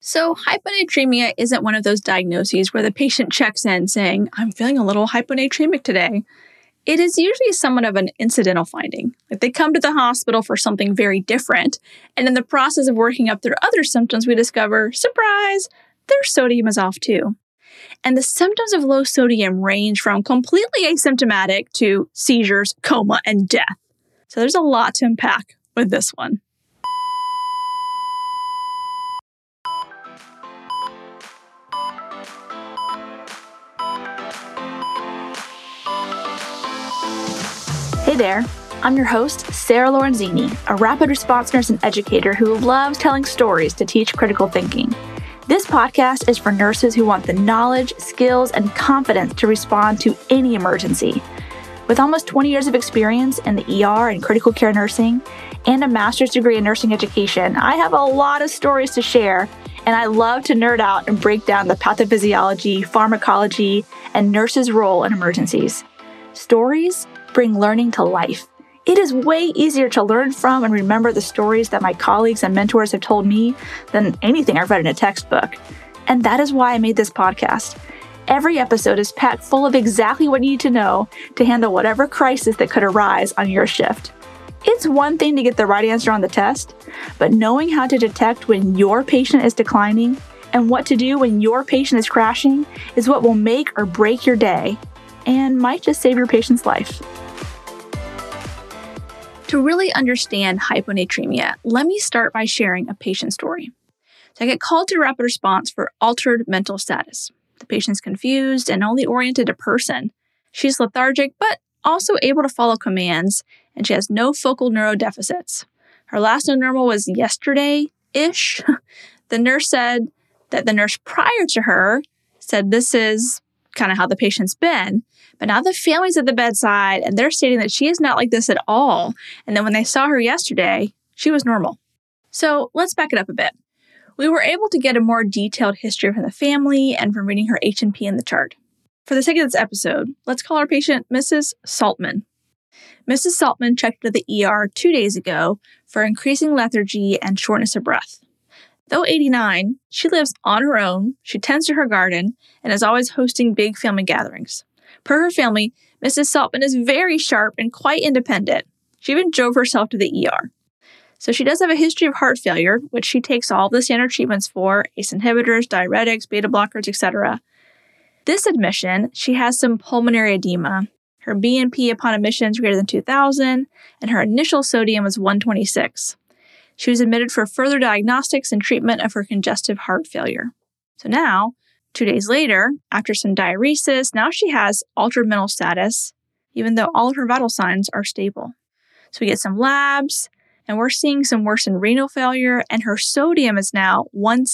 So hyponatremia isn't one of those diagnoses where the patient checks in saying, I'm feeling a little hyponatremic today. It is usually somewhat of an incidental finding. Like they come to the hospital for something very different, and in the process of working up their other symptoms, we discover, surprise, their sodium is off too. And the symptoms of low sodium range from completely asymptomatic to seizures, coma, and death. So there's a lot to unpack with this one. Hey there, I'm your host, Sarah Lorenzini, a rapid response nurse and educator who loves telling stories to teach critical thinking. This podcast is for nurses who want the knowledge, skills, and confidence to respond to any emergency. With almost 20 years of experience in the ER and critical care nursing, and a master's degree in nursing education, I have a lot of stories to share, and I love to nerd out and break down the pathophysiology, pharmacology, and nurses' role in emergencies. Stories bring learning to life. It is way easier to learn from and remember the stories that my colleagues and mentors have told me than anything I've read in a textbook. And that is why I made this podcast. Every episode is packed full of exactly what you need to know to handle whatever crisis that could arise on your shift. It's one thing to get the right answer on the test, but knowing how to detect when your patient is declining and what to do when your patient is crashing is what will make or break your day and might just save your patient's life. To really understand hyponatremia, let me start by sharing a patient story. So I get called to rapid response for altered mental status. The patient's confused and only oriented to person. She's lethargic, but also able to follow commands, and she has no focal neurodeficits. Her last known normal was yesterday-ish. The nurse said that the nurse prior to her said this is kind of how the patient's been. But now the family's at the bedside and they're stating that she is not like this at all. And then when they saw her yesterday, she was normal. So let's back it up a bit. We were able to get a more detailed history from the family and from reading her H&P in the chart. For the sake of this episode, let's call our patient Mrs. Saltman. Mrs. Saltman checked into the ER 2 days ago for increasing lethargy and shortness of breath. Though 89, she lives on her own, she tends to her garden, and is always hosting big family gatherings. Per her family, Mrs. Saltman is very sharp and quite independent. She even drove herself to the ER. So she does have a history of heart failure, which she takes all the standard treatments for, ACE inhibitors, diuretics, beta blockers, etc. This admission, she has some pulmonary edema. Her BNP upon admission is greater than 2,000, and her initial sodium was 126. She was admitted for further diagnostics and treatment of her congestive heart failure. So now, 2 days later, after some diuresis, now she has altered mental status, even though all of her vital signs are stable. So we get some labs, and we're seeing some worsened renal failure, and her sodium is now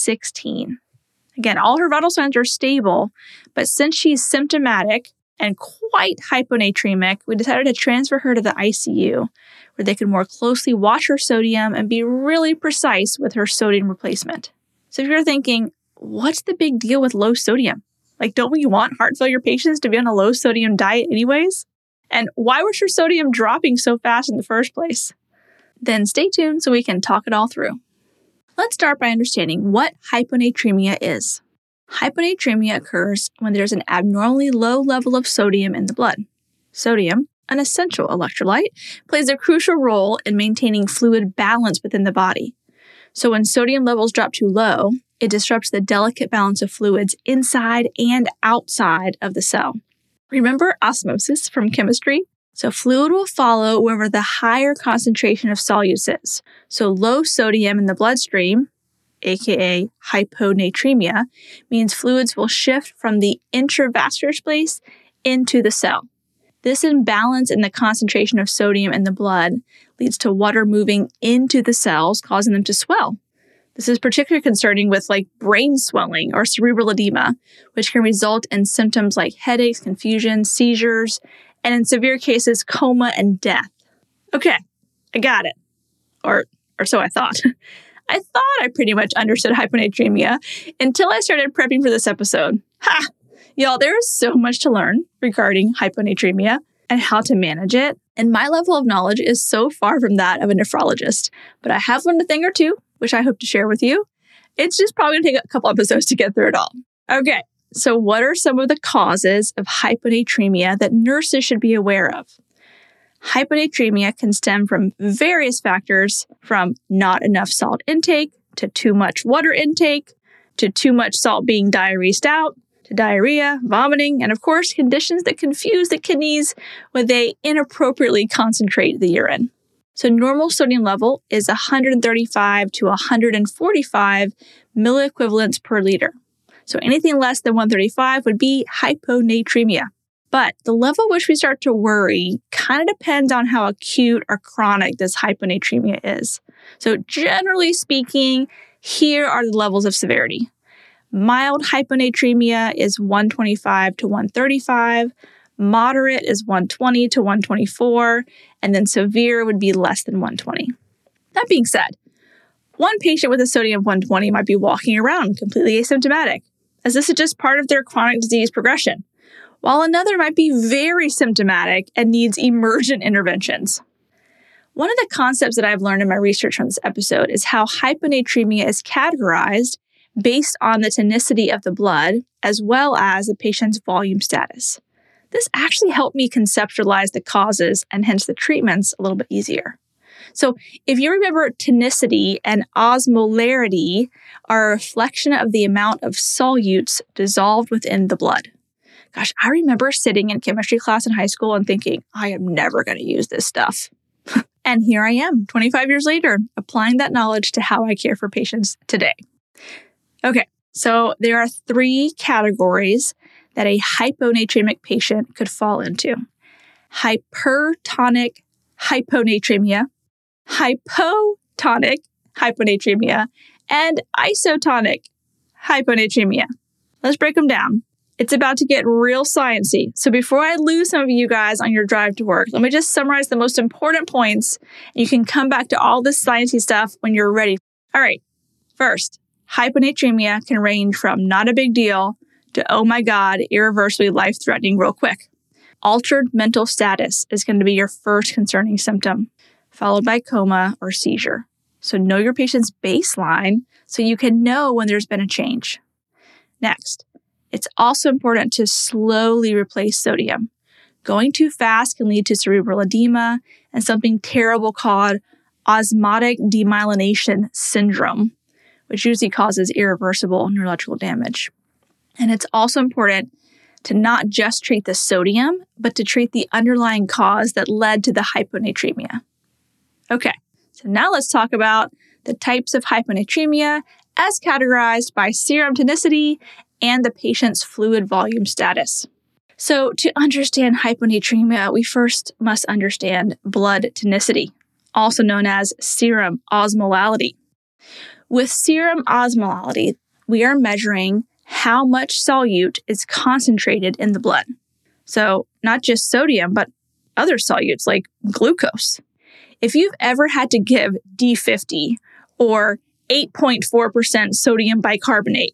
116. Again, all her vital signs are stable, but since she's symptomatic and quite hyponatremic, we decided to transfer her to the ICU, where they could more closely watch her sodium and be really precise with her sodium replacement. So if you're thinking, what's the big deal with low sodium? Like, don't we want heart failure patients to be on a low sodium diet anyways? And why was her sodium dropping so fast in the first place? Then stay tuned so we can talk it all through. Let's start by understanding what hyponatremia is. Hyponatremia occurs when there's an abnormally low level of sodium in the blood. Sodium, an essential electrolyte, plays a crucial role in maintaining fluid balance within the body. So when sodium levels drop too low, it disrupts the delicate balance of fluids inside and outside of the cell. Remember osmosis from chemistry? So fluid will follow wherever the higher concentration of solutes is. So low sodium in the bloodstream, aka hyponatremia, means fluids will shift from the intravascular space into the cell. This imbalance in the concentration of sodium in the blood leads to water moving into the cells, causing them to swell. This is particularly concerning with brain swelling or cerebral edema, which can result in symptoms like headaches, confusion, seizures, and in severe cases, coma and death. Okay, I got it. Or so I thought. I thought I pretty much understood hyponatremia until I started prepping for this episode. Ha! Y'all, there is so much to learn regarding hyponatremia and how to manage it. And my level of knowledge is so far from that of a nephrologist. But I have learned a thing or two, which I hope to share with you. It's just probably going to take a couple episodes to get through it all. Okay, so what are some of the causes of hyponatremia that nurses should be aware of? Hyponatremia can stem from various factors, from not enough salt intake, to too much water intake, to too much salt being diuresed out, to diarrhea, vomiting, and of course, conditions that confuse the kidneys when they inappropriately concentrate the urine. So normal sodium level is 135 to 145 milliequivalents per liter. So anything less than 135 would be hyponatremia. But the level at which we start to worry kind of depends on how acute or chronic this hyponatremia is. So generally speaking, here are the levels of severity. Mild hyponatremia is 125 to 135. Moderate is 120 to 124. And then severe would be less than 120. That being said, one patient with a sodium of 120 might be walking around completely asymptomatic, as this is just part of their chronic disease progression, while another might be very symptomatic and needs emergent interventions. One of the concepts that I've learned in my research on this episode is how hyponatremia is categorized based on the tonicity of the blood, as well as the patient's volume status. This actually helped me conceptualize the causes and hence the treatments a little bit easier. So if you remember, tonicity and osmolarity are a reflection of the amount of solutes dissolved within the blood. Gosh, I remember sitting in chemistry class in high school and thinking, I am never going to use this stuff. And here I am, 25 years later, applying that knowledge to how I care for patients today. Okay, so there are 3 categories that a hyponatremic patient could fall into: hypertonic hyponatremia, hypotonic hyponatremia, and isotonic hyponatremia. Let's break them down. It's about to get real sciencey. So before I lose some of you guys on your drive to work, let me just summarize the most important points. You can come back to all this sciencey stuff when you're ready. All right. First, hyponatremia can range from not a big deal to, oh my God, irreversibly life-threatening real quick. Altered mental status is going to be your first concerning symptom, followed by coma or seizure. So know your patient's baseline so you can know when there's been a change. Next, it's also important to slowly replace sodium. Going too fast can lead to cerebral edema and something terrible called osmotic demyelination syndrome, which usually causes irreversible neurological damage. And it's also important to not just treat the sodium, but to treat the underlying cause that led to the hyponatremia. Okay, so now let's talk about the types of hyponatremia as categorized by serum tonicity and the patient's fluid volume status. So to understand hyponatremia, we first must understand blood tonicity, also known as serum osmolality. With serum osmolality, we are measuring how much solute is concentrated in the blood. So not just sodium, but other solutes like glucose. If you've ever had to give D50 or 8.4% sodium bicarbonate,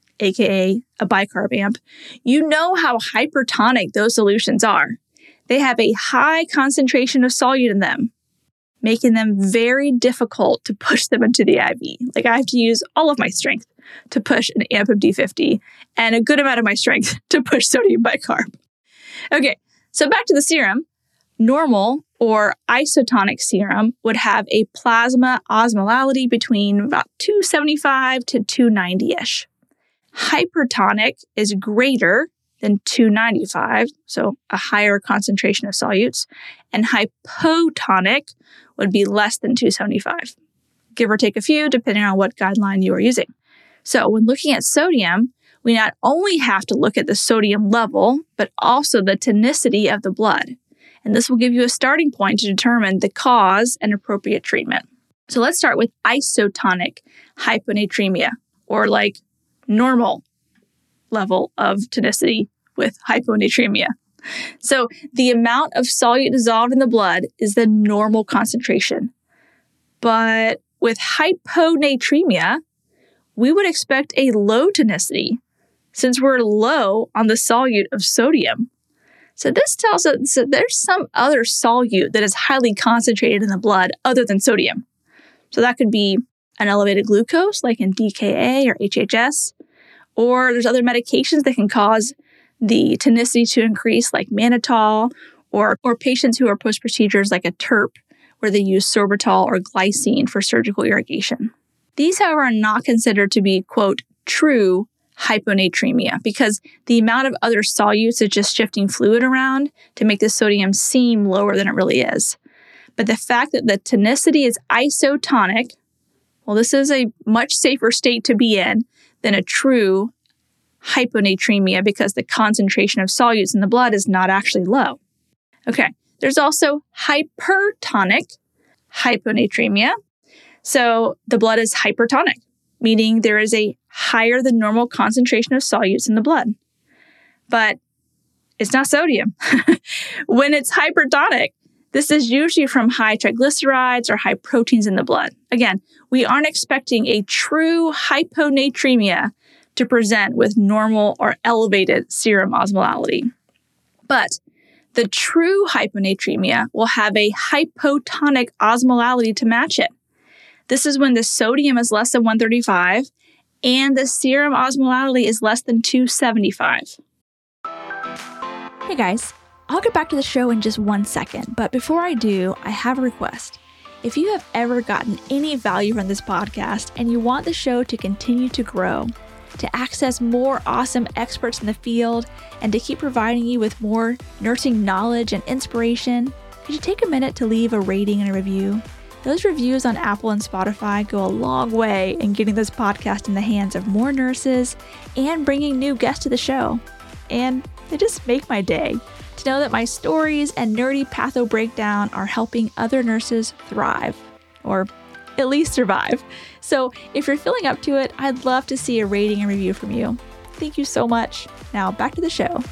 aka a bicarb amp, you know how hypertonic those solutions are. They have a high concentration of solute in them, making them very difficult to push them into the IV. Like I have to use all of my strength to push an amp of D50 and a good amount of my strength to push sodium bicarb. Okay, so back to the serum. Normal or isotonic serum would have a plasma osmolality between about 275 to 290-ish. Hypertonic is greater than 295, so a higher concentration of solutes, and hypotonic would be less than 275, give or take a few, depending on what guideline you are using. So when looking at sodium, we not only have to look at the sodium level, but also the tonicity of the blood. And this will give you a starting point to determine the cause and appropriate treatment. So let's start with isotonic hyponatremia, or like normal level of tonicity with hyponatremia. So the amount of solute dissolved in the blood is the normal concentration. But with hyponatremia, we would expect a low tonicity since we're low on the solute of sodium. So this tells us that there's some other solute that is highly concentrated in the blood other than sodium. So that could be an elevated glucose, like in DKA or HHS, or there's other medications that can cause the tonicity to increase, like mannitol, or patients who are post-procedures like a TURP, where they use sorbitol or glycine for surgical irrigation. These, however, are not considered to be, quote, true hyponatremia because the amount of other solutes is just shifting fluid around to make the sodium seem lower than it really is. But the fact that the tonicity is isotonic, well, this is a much safer state to be in than a true hyponatremia because the concentration of solutes in the blood is not actually low. Okay, there's also hypertonic hyponatremia. So the blood is hypertonic, meaning there is a higher than normal concentration of solutes in the blood. But it's not sodium. When it's hypertonic, this is usually from high triglycerides or high proteins in the blood. Again, we aren't expecting a true hyponatremia to present with normal or elevated serum osmolality. But the true hyponatremia will have a hypotonic osmolality to match it. This is when the sodium is less than 135 and the serum osmolality is less than 275. Hey guys, I'll get back to the show in just 1 second, but before I do, I have a request. If you have ever gotten any value from this podcast and you want the show to continue to grow, to access more awesome experts in the field, and to keep providing you with more nursing knowledge and inspiration, could you take a minute to leave a rating and a review? Those reviews on Apple and Spotify go a long way in getting this podcast in the hands of more nurses and bringing new guests to the show. And they just make my day to know that my stories and nerdy patho breakdown are helping other nurses thrive, or at least survive. So if you're feeling up to it, I'd love to see a rating and review from you. Thank you so much. Now back to the show.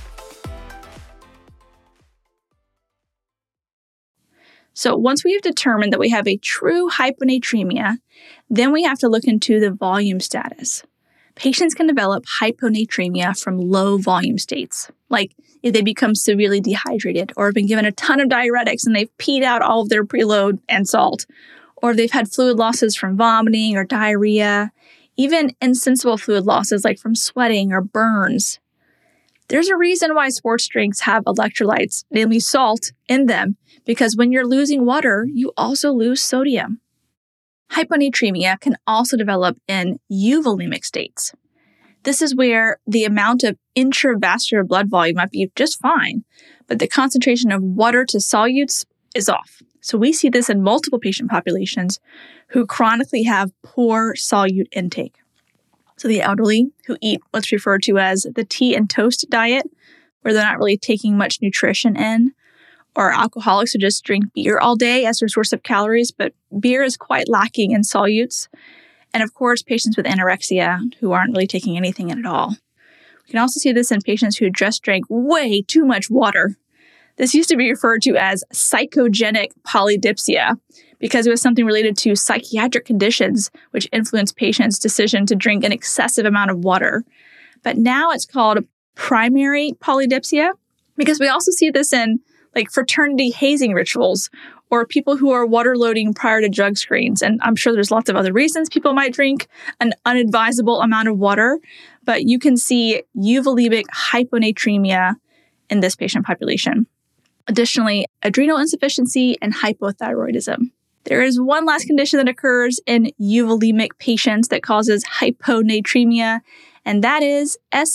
So once we've determined that we have a true hyponatremia, then we have to look into the volume status. Patients can develop hyponatremia from low volume states, like if they become severely dehydrated or have been given a ton of diuretics and they've peed out all of their preload and salt, or they've had fluid losses from vomiting or diarrhea, even insensible fluid losses like from sweating or burns. There's a reason why sports drinks have electrolytes, namely salt, in them, because when you're losing water, you also lose sodium. Hyponatremia can also develop in euvolemic states. This is where the amount of intravascular blood volume might be just fine, but the concentration of water to solutes is off. So we see this in multiple patient populations who chronically have poor solute intake. So the elderly who eat what's referred to as the tea and toast diet, where they're not really taking much nutrition in, or alcoholics who just drink beer all day as their source of calories, but beer is quite lacking in solutes. And of course, patients with anorexia who aren't really taking anything in at all. We can also see this in patients who just drank way too much water. This used to be referred to as psychogenic polydipsia because it was something related to psychiatric conditions which influenced patients' decision to drink an excessive amount of water. But now it's called primary polydipsia because we also see this in like fraternity hazing rituals or people who are water loading prior to drug screens. And I'm sure there's lots of other reasons people might drink an unadvisable amount of water, but you can see euvolemic hyponatremia in this patient population. Additionally, adrenal insufficiency and hypothyroidism. There is one last condition that occurs in euvolemic patients that causes hyponatremia, and that is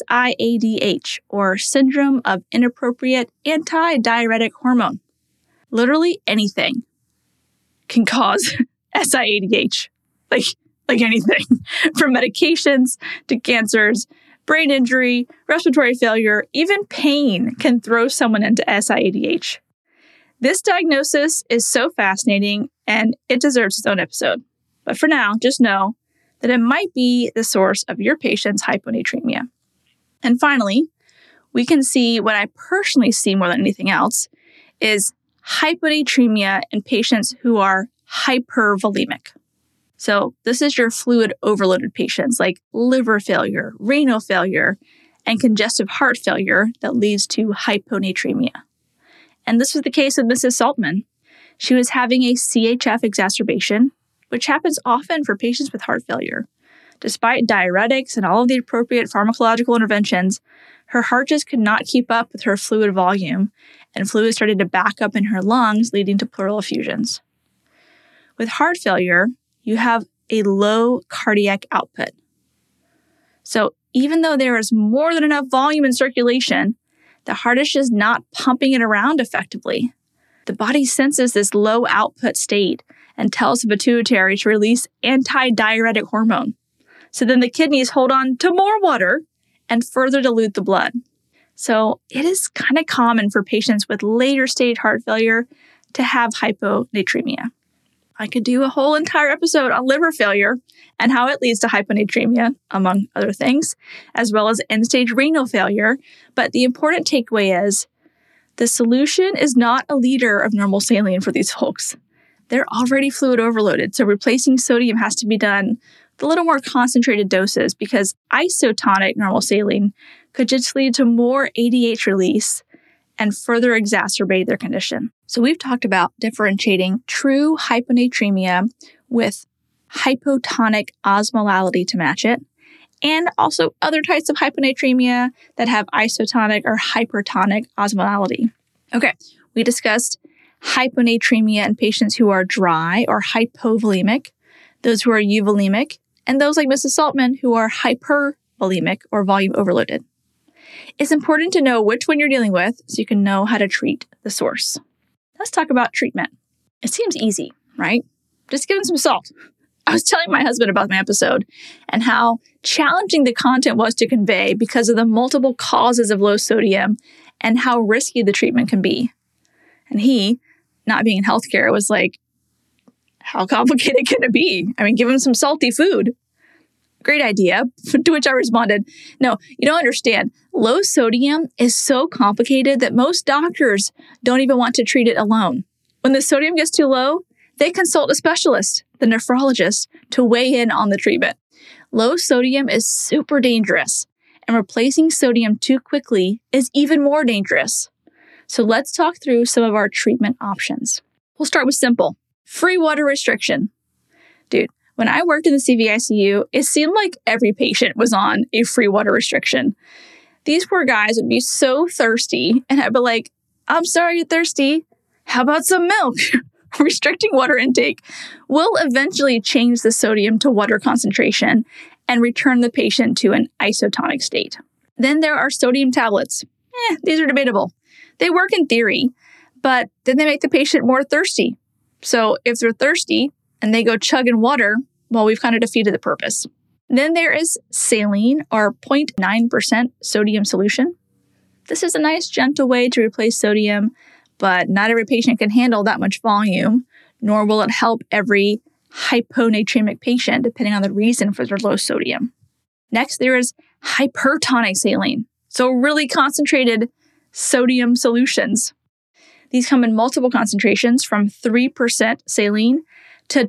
SIADH, or Syndrome of Inappropriate Antidiuretic Hormone. Literally anything can cause SIADH, like anything, from medications to cancers, brain injury, respiratory failure, even pain can throw someone into SIADH. This diagnosis is so fascinating and it deserves its own episode. But for now, just know that it might be the source of your patient's hyponatremia. And finally, we can see what I personally see more than anything else is hyponatremia in patients who are hypervolemic. So this is your fluid overloaded patients like liver failure, renal failure, and congestive heart failure that leads to hyponatremia. And this was the case with Mrs. Saltman. She was having a CHF exacerbation, which happens often for patients with heart failure. Despite diuretics and all of the appropriate pharmacological interventions, her heart just could not keep up with her fluid volume, and fluid started to back up in her lungs, leading to pleural effusions. With heart failure, you have a low cardiac output. So even though there is more than enough volume in circulation, the heart is just not pumping it around effectively. The body senses this low output state and tells the pituitary to release anti-diuretic hormone. So then the kidneys hold on to more water and further dilute the blood. So it is kind of common for patients with later stage heart failure to have hyponatremia. I could do a whole entire episode on liver failure and how it leads to hyponatremia, among other things, as well as end-stage renal failure. But the important takeaway is the solution is not a liter of normal saline for these folks. They're already fluid overloaded, so replacing sodium has to be done with a little more concentrated doses because isotonic normal saline could just lead to more ADH release and further exacerbate their condition. So we've talked about differentiating true hyponatremia with hypotonic osmolality to match it, and also other types of hyponatremia that have isotonic or hypertonic osmolality. Okay, we discussed hyponatremia in patients who are dry or hypovolemic, those who are euvolemic, and those like Mrs. Saltman who are hypervolemic or volume overloaded. It's important to know which one you're dealing with so you can know how to treat the source. Let's talk about treatment. It seems easy, right? Just give them some salt. I was telling my husband about my episode and how challenging the content was to convey because of the multiple causes of low sodium and how risky the treatment can be. And he, not being in healthcare, was like, how complicated can it be? I mean, give him some salty food. Great idea. To which I responded, no, you don't understand. Low sodium is so complicated that most doctors don't even want to treat it alone. When the sodium gets too low, they consult a specialist, the nephrologist, to weigh in on the treatment. Low sodium is super dangerous, and replacing sodium too quickly is even more dangerous. So let's talk through some of our treatment options. We'll start with simple. Free water restriction. Dude, when I worked in the CVICU, it seemed like every patient was on a free water restriction. These poor guys would be so thirsty, and I'd be like, I'm sorry you're thirsty. How about some milk? Restricting water intake will eventually change the sodium to water concentration and return the patient to an isotonic state. Then there are sodium tablets. These are debatable. They work in theory, but then they make the patient more thirsty. So if they're thirsty and they go chugging water, well, we've kind of defeated the purpose. Then there is saline or 0.9% sodium solution. This is a nice, gentle way to replace sodium, but not every patient can handle that much volume, nor will it help every hyponatremic patient, depending on the reason for their low sodium. Next, there is hypertonic saline, so really concentrated sodium solutions. These come in multiple concentrations from 3% saline to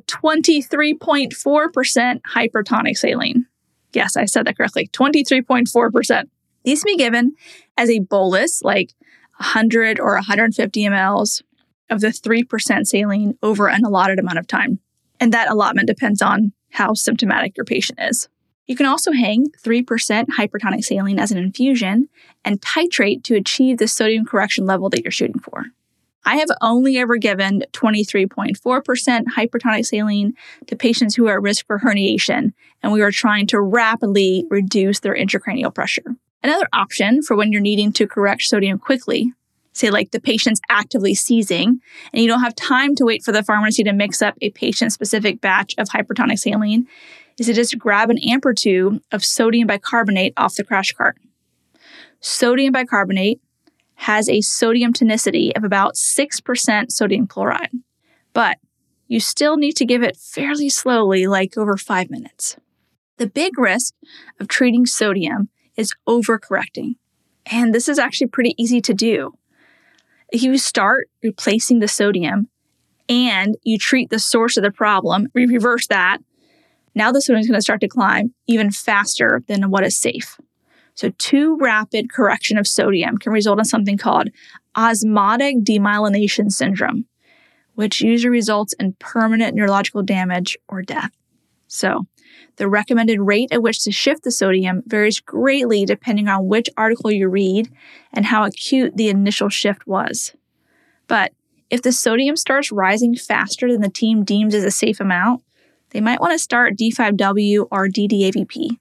23.4% hypertonic saline. Yes, I said that correctly, 23.4%. These can be given as a bolus, like 100 or 150 mLs of the 3% saline over an allotted amount of time. And that allotment depends on how symptomatic your patient is. You can also hang 3% hypertonic saline as an infusion and titrate to achieve the sodium correction level that you're shooting for. I have only ever given 23.4% hypertonic saline to patients who are at risk for herniation, and we are trying to rapidly reduce their intracranial pressure. Another option for when you're needing to correct sodium quickly, say like the patient's actively seizing, and you don't have time to wait for the pharmacy to mix up a patient-specific batch of hypertonic saline, is to just grab an amp or two of sodium bicarbonate off the crash cart. Sodium bicarbonate has a sodium tonicity of about 6% sodium chloride, but you still need to give it fairly slowly, like over 5 minutes. The big risk of treating sodium is overcorrecting, and this is actually pretty easy to do. If you start replacing the sodium and you treat the source of the problem, we reverse that, now the sodium is going to start to climb even faster than what is safe. So too rapid correction of sodium can result in something called osmotic demyelination syndrome, which usually results in permanent neurological damage or death. So, the recommended rate at which to shift the sodium varies greatly depending on which article you read and how acute the initial shift was. But if the sodium starts rising faster than the team deems as a safe amount, they might want to start D5W or DDAVP.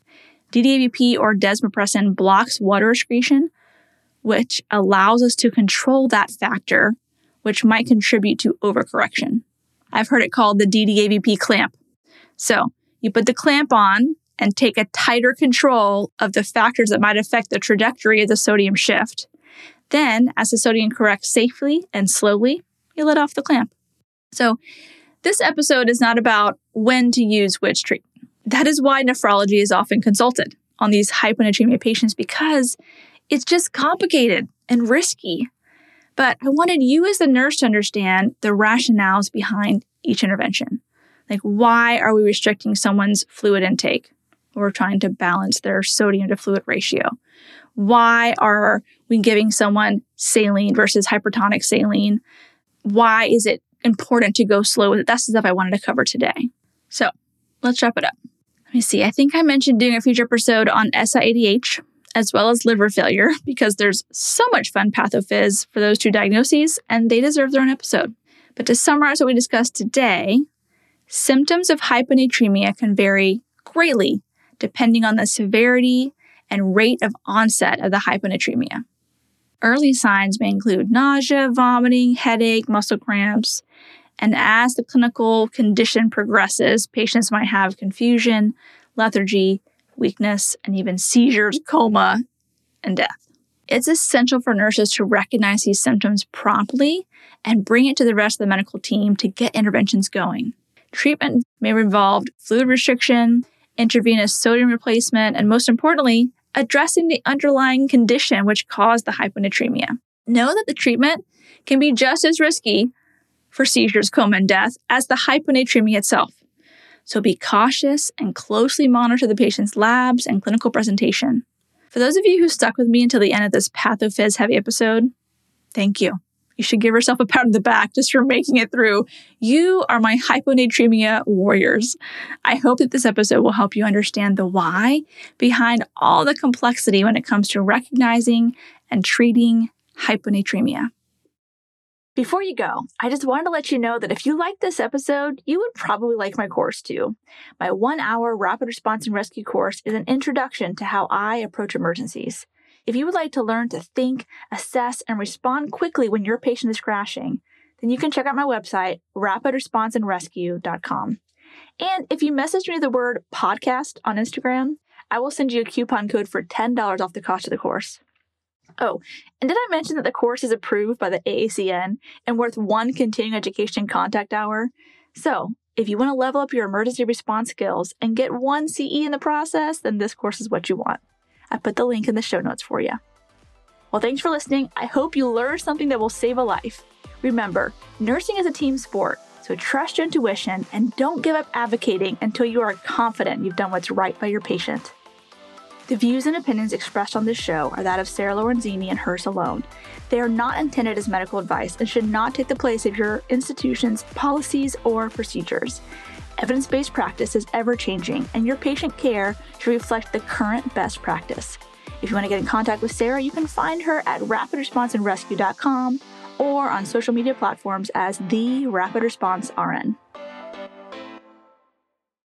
DDAVP or desmopressin blocks water excretion, which allows us to control that factor, which might contribute to overcorrection. I've heard it called the DDAVP clamp. So, you put the clamp on and take a tighter control of the factors that might affect the trajectory of the sodium shift. Then, as the sodium corrects safely and slowly, you let off the clamp. So, this episode is not about when to use which treatment. That is why nephrology is often consulted on these hyponatremia patients, because it's just complicated and risky. But I wanted you as the nurse to understand the rationales behind each intervention. Like, why are we restricting someone's fluid intake? We're trying to balance their sodium to fluid ratio. Why are we giving someone saline versus hypertonic saline? Why is it important to go slow with it? That's the stuff I wanted to cover today. So let's wrap it up. Let me see. I think I mentioned doing a future episode on SIADH as well as liver failure because there's so much fun pathophys for those two diagnoses and they deserve their own episode. But to summarize what we discussed today, symptoms of hyponatremia can vary greatly depending on the severity and rate of onset of the hyponatremia. Early signs may include nausea, vomiting, headache, muscle cramps, and as the clinical condition progresses, patients might have confusion, lethargy, weakness, and even seizures, coma, and death. It's essential for nurses to recognize these symptoms promptly and bring it to the rest of the medical team to get interventions going. Treatment may involve fluid restriction, intravenous sodium replacement, and most importantly, addressing the underlying condition which caused the hyponatremia. Know that the treatment can be just as risky for seizures, coma, and death as the hyponatremia itself. So be cautious and closely monitor the patient's labs and clinical presentation. For those of you who stuck with me until the end of this pathophys heavy episode, thank you. You should give yourself a pat on the back just for making it through. You are my hyponatremia warriors. I hope that this episode will help you understand the why behind all the complexity when it comes to recognizing and treating hyponatremia. Before you go, I just wanted to let you know that if you like this episode, you would probably like my course too. My 1-hour Rapid Response and Rescue course is an introduction to how I approach emergencies. If you would like to learn to think, assess, and respond quickly when your patient is crashing, then you can check out my website, rapidresponseandrescue.com. And if you message me the word podcast on Instagram, I will send you a coupon code for $10 off the cost of the course. Oh, and did I mention that the course is approved by the AACN and worth 1 continuing education contact hour? So, if you want to level up your emergency response skills and get 1 CE in the process, then this course is what you want. I put the link in the show notes for you. Well, thanks for listening. I hope you learned something that will save a life. Remember, nursing is a team sport, so trust your intuition and don't give up advocating until you are confident you've done what's right by your patient. The views and opinions expressed on this show are that of Sarah Lorenzini and hers alone. They are not intended as medical advice and should not take the place of your institution's policies or procedures. Evidence-based practice is ever-changing, and your patient care should reflect the current best practice. If you want to get in contact with Sarah, you can find her at rapidresponseandrescue.com or on social media platforms as the Rapid Response RN.